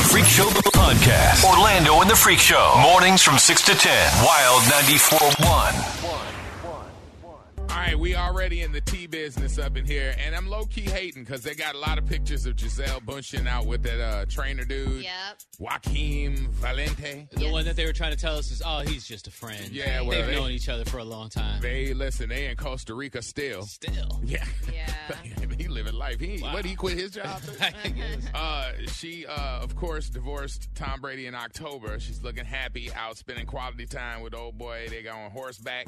Freak Show Podcast. Orlando and the Freak Show. Mornings from 6 to 10. Wild 94.1. All right, we already in the tea business up in here, and I'm low-key hating because they got a lot of pictures of Giselle Bundchen out with that trainer dude. Yep. Joaquim Valente. The one that they were trying to tell us is, oh, he's just a friend. Yeah, well, They've known each other for a long time. They in Costa Rica still. Yeah. Yeah. He living life. He quit his job? I guess. She, of course, divorced Tom Brady in October. She's looking happy, out spending quality time with old boy. They go on horseback,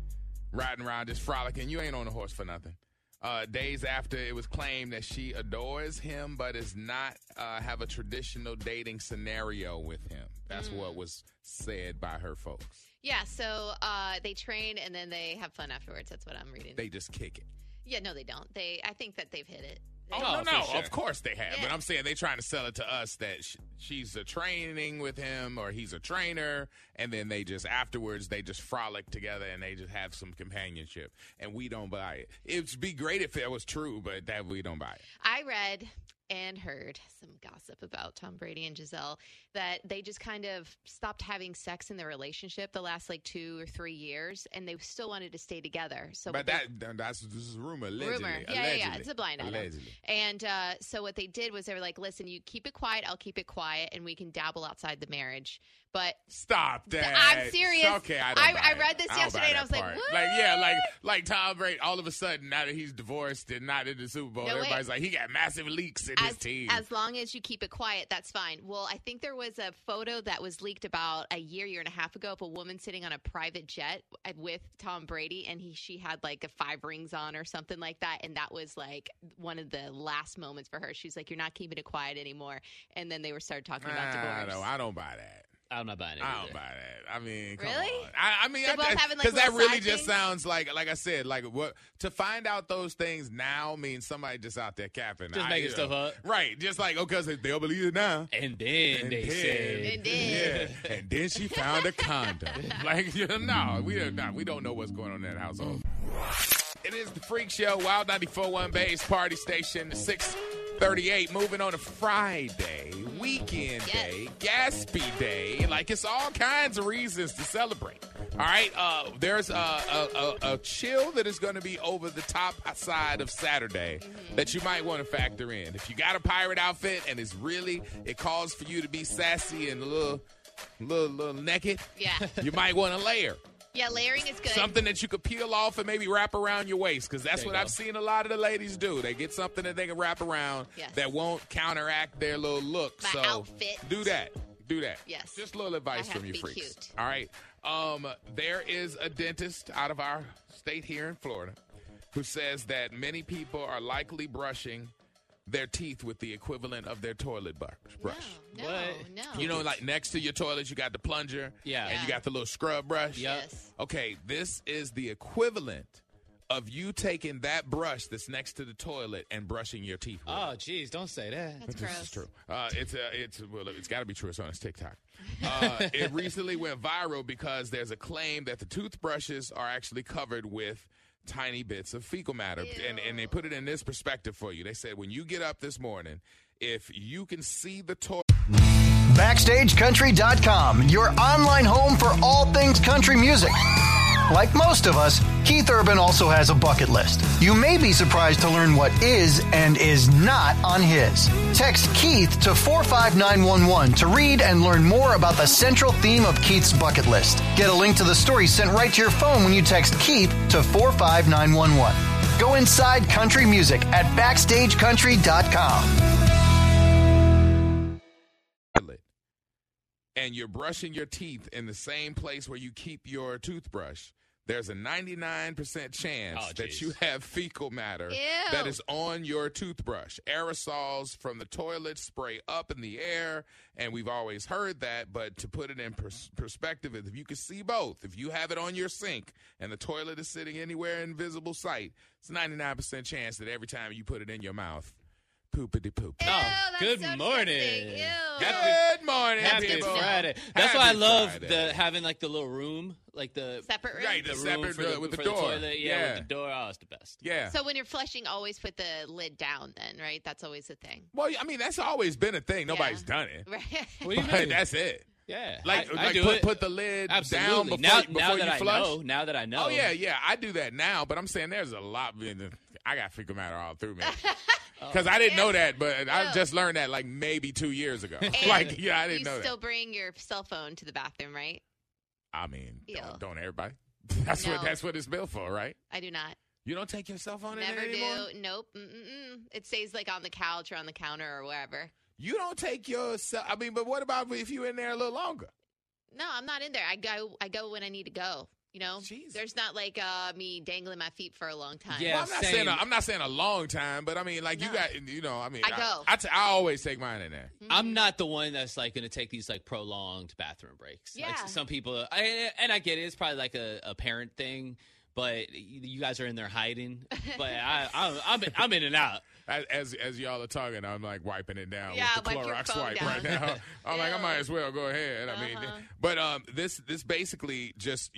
riding around, just frolicking. You ain't on a horse for nothing. Days after it was claimed that she adores him, but is not have a traditional dating scenario with him. That's what was said by her folks. Yeah, so they train and then they have fun afterwards. That's what I'm reading. They just kick it. Yeah, no, they don't. I think that they've hit it. No, sure. of course they have. Yeah. But I'm saying they're trying to sell it to us that she's a training with him or he's a trainer, and then they just afterwards they just frolic together and they just have some companionship, and we don't buy it. It'd be great if it was true, but that we don't buy it. I read and heard some gossip about Tom Brady and Giselle that they just kind of stopped having sex in their relationship the last 2 or 3 years, and they still wanted to stay together. So, but this is rumor, allegedly. Rumor, yeah, it's a blind item. Allegedly. And so what they did was they were like, "Listen, you keep it quiet, I'll keep it quiet, and we can dabble outside the marriage." But stop that. I'm serious. Okay, I read this yesterday, and I was like, "What?" Like Tom Brady. All of a sudden, now that he's divorced and not in the Super Bowl, everybody's like, he got massive leaks in his team. As long as you keep it quiet, that's fine. Well, I think there was a photo that was leaked about a year and a half ago of a woman sitting on a private jet with Tom Brady, and she had 5 rings on or something like that, and that was one of the last moments for her. She's like, "You're not keeping it quiet anymore," and then they started talking about divorce. I don't buy that. I'm not buying it. I don't buy that. I mean, come really? on. I mean, because that really just sounds like I said, what to find out those things now means somebody just out there capping, just making stuff up, right? Just because they'll believe it now. And then they said, yeah, and then she found a condom. No, we don't know what's going on in that household. It is the Freak Show, Wild 94.1 Bay's Party Station, 6:38. Moving on to Friday, weekend day, Gatsby Day. It's all kinds of reasons to celebrate. All right, there's a chill that is going to be over the top side of Saturday that you might want to factor in. If you got a pirate outfit and it calls for you to be sassy and a little naked, you might want to layer. Yeah, layering is good. Something that you could peel off and maybe wrap around your waist, because that's what I've seen a lot of the ladies do. They get something that they can wrap around that won't counteract their little look. My outfit. Do that. Yes. Just a little advice from you freaks. Cute. All right. There is a dentist out of our state here in Florida who says that many people are likely brushing their teeth with the equivalent of their toilet brush. No. Next to your toilet, you got the plunger. Yeah. And you got the little scrub brush. Yes. Okay, this is the equivalent of you taking that brush that's next to the toilet and brushing your teeth with. Oh, geez, don't say that. That's this gross. is true. It's got to be true. It's on its TikTok. It recently went viral because there's a claim that the toothbrushes are actually covered with tiny bits of fecal matter. And they put it in this perspective for you. They said when you get up this morning, if you can see the toilet. BackstageCountry.com, your online home for all things country music. Like most of us, Keith Urban also has a bucket list. You may be surprised to learn what is and is not on his. Text Keith to 45911 to read and learn more about the central theme of Keith's bucket list. Get a link to the story sent right to your phone when you text Keith to 45911. Go inside country music at BackstageCountry.com. And you're brushing your teeth in the same place where you keep your toothbrush, there's a 99% chance that you have fecal matter that is on your toothbrush. Aerosols from the toilet spray up in the air, and we've always heard that, but to put it in perspective, if you can see both, if you have it on your sink and the toilet is sitting anywhere in visible sight, it's a 99% chance that every time you put it in your mouth, poopity poop. Oh, good so morning. Ew. Good morning. morning, Happy people. Friday. That's Happy why I love Friday. having like the little room, like the Separate room? Right, the room separate for with the for door. toilet. Yeah, with the door. Oh, it's the best. Yeah. So when you're flushing, always put the lid down then, right? That's always the thing. Well, I mean, that's always been a thing. Nobody's done it. Right. What do you But mean? that's it. Yeah, Like I do it. put the lid Absolutely. down before now you that flush. Now that I know. Oh, yeah, I do that now, but I'm saying there's a lot. I got fecal matter all through me. Because I didn't know that, but I just learned that like maybe 2 years ago. And I didn't know You that. still bring your cell phone to the bathroom, right? I mean, Ew. don't everybody? That's No. what it's built for, right? I do not. You don't take your cell phone in Never there anymore? do. Nope. Mm-mm. It stays like on the couch or on the counter or wherever. You don't take your cell. I mean, but what about if you're in there a little longer? No, I'm not in there. I go when I need to go. You know, Jeez. there's not like me dangling my feet for a long time. Yeah. Well, I'm not saying a long time, but I mean, like No. you got, I mean, I go. I always take mine in there. I'm not the one that's like going to take these like prolonged bathroom breaks. Yeah. Like some people, and I get it. It's probably like a parent thing, but you guys are in there hiding. But I'm in and out. As y'all are talking, I'm like wiping it down Yeah, with the wipe your Clorox phone wipe down. right now. I'm like, I Ew. might as well go ahead. I mean, but this basically just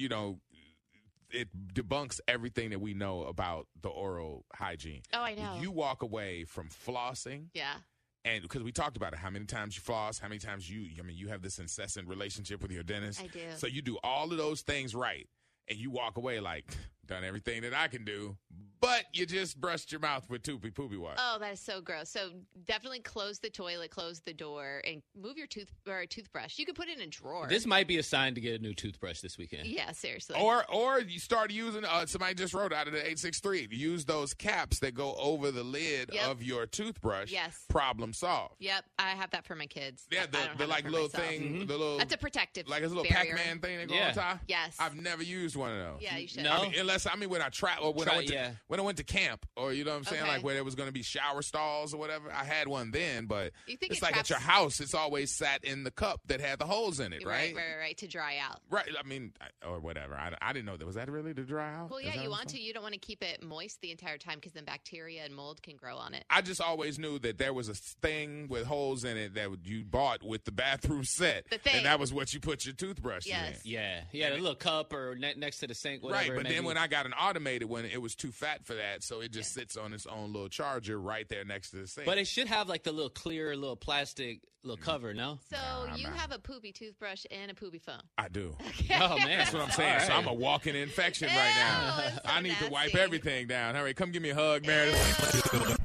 it debunks everything that we know about the oral hygiene. Oh, I know. You walk away from flossing. Yeah. And because we talked about it, how many times you floss, how many times you have this incessant relationship with your dentist. I do. So you do all of those things right, and you walk away like, done everything that I can do, but you just brushed your mouth with poopy water. Oh, that is so gross. So definitely close the toilet, close the door, and move your toothbrush. You could put it in a drawer. This might be a sign to get a new toothbrush this weekend. Yeah, seriously. Or you start using, somebody just wrote out of the 863, use those caps that go over the lid Yep. of your toothbrush. Yes. Problem solved. Yep, I have that for my kids. Yeah, I don't have the it like for little myself. thing, the little. That's a protective like a little barrier. Pac-Man thing that go Yeah. on top. Yes. I've never used one of those. Yeah, you should. No. I mean, when I travel, when I went to camp, or you know what I'm saying, Okay. like where there was going to be shower stalls or whatever. I had one then, but You think it's it like traps- at your house, it's always sat in the cup that had the holes in it, right? Right, to dry out. Right. I mean, or whatever. I didn't know that. Was that really to dry out? Well, Is yeah, that you what want it's to. You don't want to keep it moist the entire time because then bacteria and mold can grow on it. I just always knew that there was a thing with holes in it that you bought with the bathroom set. The thing. And that was what you put your toothbrush Yes. in. Yeah, the little cup or next to the sink, whatever. Right, it but may then be. when I got an automated one, it was too fat for that, so it just sits on its own little charger right there next to the sink. But it should have like the little clear, little plastic, little cover. No. So you nah. have a poopy toothbrush and a poopy phone. I do. Oh man, That's what I'm saying. All So right. I'm a walking infection right now. Ew, it's so I need to wipe nasty. everything down. Hurry, come give me a hug, Meredith.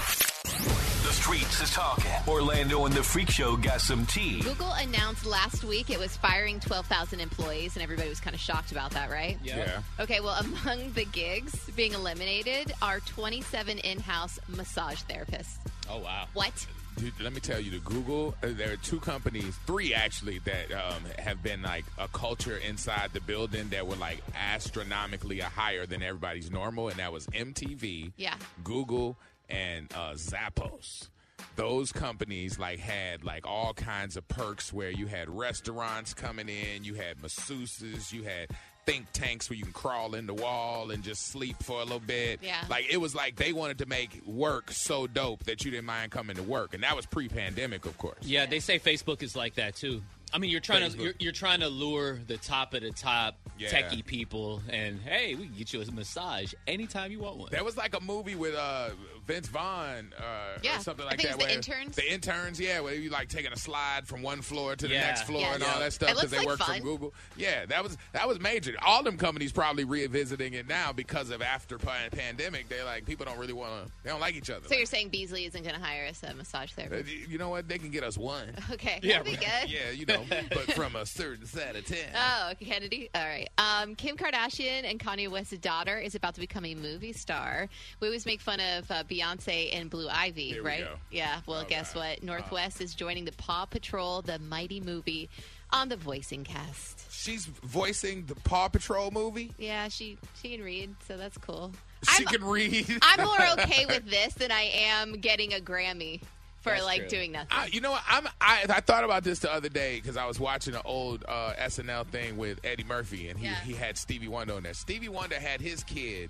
The streets is talking. Orlando and the Freak Show got some tea. Google announced last week it was firing 12,000 employees, and everybody was kind of shocked about that, right? Yep. Yeah. Okay, well, among the gigs being eliminated are 27 in-house massage therapists. Oh wow. What? Dude, let me tell you, the Google, there are two companies, three actually, that have been like a culture inside the building that were like astronomically higher than everybody's normal, and that was MTV, Yeah. Google, and Zappos. Those companies like had like all kinds of perks where you had restaurants coming in, you had masseuses, you had think tanks where you can crawl in the wall and just sleep for a little bit. Yeah. Like it was like they wanted to make work so dope that you didn't mind coming to work, and that was pre-pandemic, of course. Yeah, they say Facebook is like that too. I mean, you're trying Facebook. to you're trying to lure the top of the top Yeah. techie people, and hey, we can get you a massage anytime you want one. There was like a movie with Vince Vaughn Yeah. or something I like think that. it was The where Interns. The interns, yeah, where you like taking a slide from one floor to the Yeah. next floor Yes. and all Yeah. that stuff It because looks they like work fun. from Google. Yeah, that was major. All them companies probably revisiting it now because of after pandemic. They're like, people don't really want to. They don't like each other. So you're saying Beasley isn't going to hire us a massage therapist? You know what? They can get us one. Okay, Yeah, that'd be good. Yeah, you know, but from a certain side of town. Oh, okay, Kennedy. All right. Kim Kardashian and Kanye West's daughter is about to become a movie star. We always make fun of Beyonce and Blue Ivy, Here we right? go. Yeah. Well, Oh, guess God. what? Northwest is joining the Paw Patrol, the mighty movie, on the voicing cast. She's voicing the Paw Patrol movie. Yeah, she can read, so that's cool. She I'm- can read. I'm more okay with this than I am getting a Grammy for That's like true. doing nothing. You know what? I thought about this the other day because I was watching an old SNL thing with Eddie Murphy, and Yeah. he had Stevie Wonder on there. Stevie Wonder had his kid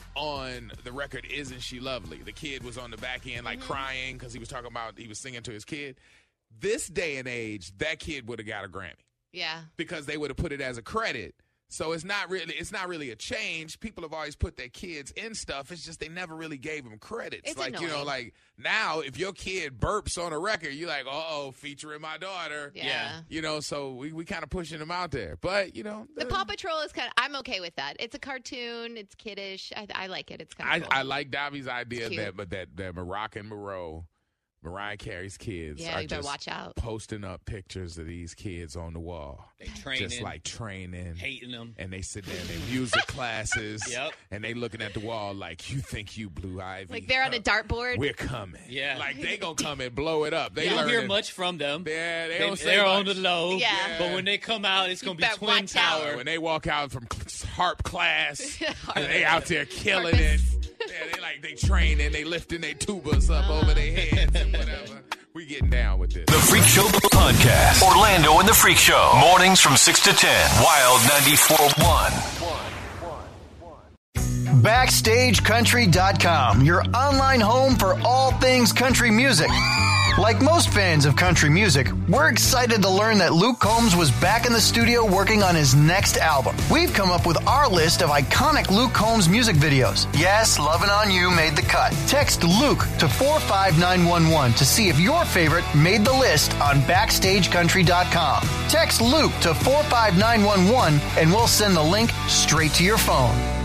on the record "Isn't She Lovely." The kid was on the back end like crying because he was talking about he was singing to his kid. this day and age, that kid would have got a Grammy Yeah. because they would have put it as a credit. So it's not really a change. People have always put their kids in stuff. It's just they never really gave them credits. It's like, annoying. like now if your kid burps on a record, you're like, featuring my daughter. Yeah. So we kind of pushing them out there. But, The Paw Patrol is I'm okay with that. It's a cartoon. It's kiddish. I like it. It's kind of cool. I like Davi's idea It's that Moroccan Moreau, Mariah Carey's kids Yeah, are you better just watch out. posting up pictures of these kids on the wall. They training. Just like training. Hating them. And they sit there in their music classes. Yep. And they looking at the wall like, you think you Blue Ivy. Like they're on a dartboard. We're coming. Yeah. Like they gonna come and blow it up. They You don't learning- hear much from them. Yeah, they don't say They're much. on the low. Yeah. But when they come out, it's going to be better Twin watch out. Tower. When they walk out from harp class, Harp. they out there killing Harpists. it. Yeah, they training, they lifting their tubas up over their heads and whatever. We getting down with this. The Freak Show Podcast. Orlando and the Freak Show. Mornings from 6 to 10. Wild 94.1. BackstageCountry.com, your online home for all things country music. Like most fans of country music, we're excited to learn that Luke Combs was back in the studio working on his next album. We've come up with our list of iconic Luke Combs music videos. Yes, Lovin' On You made the cut. Text Luke to 45911 to see if your favorite made the list on BackstageCountry.com. Text Luke to 45911 and we'll send the link straight to your phone.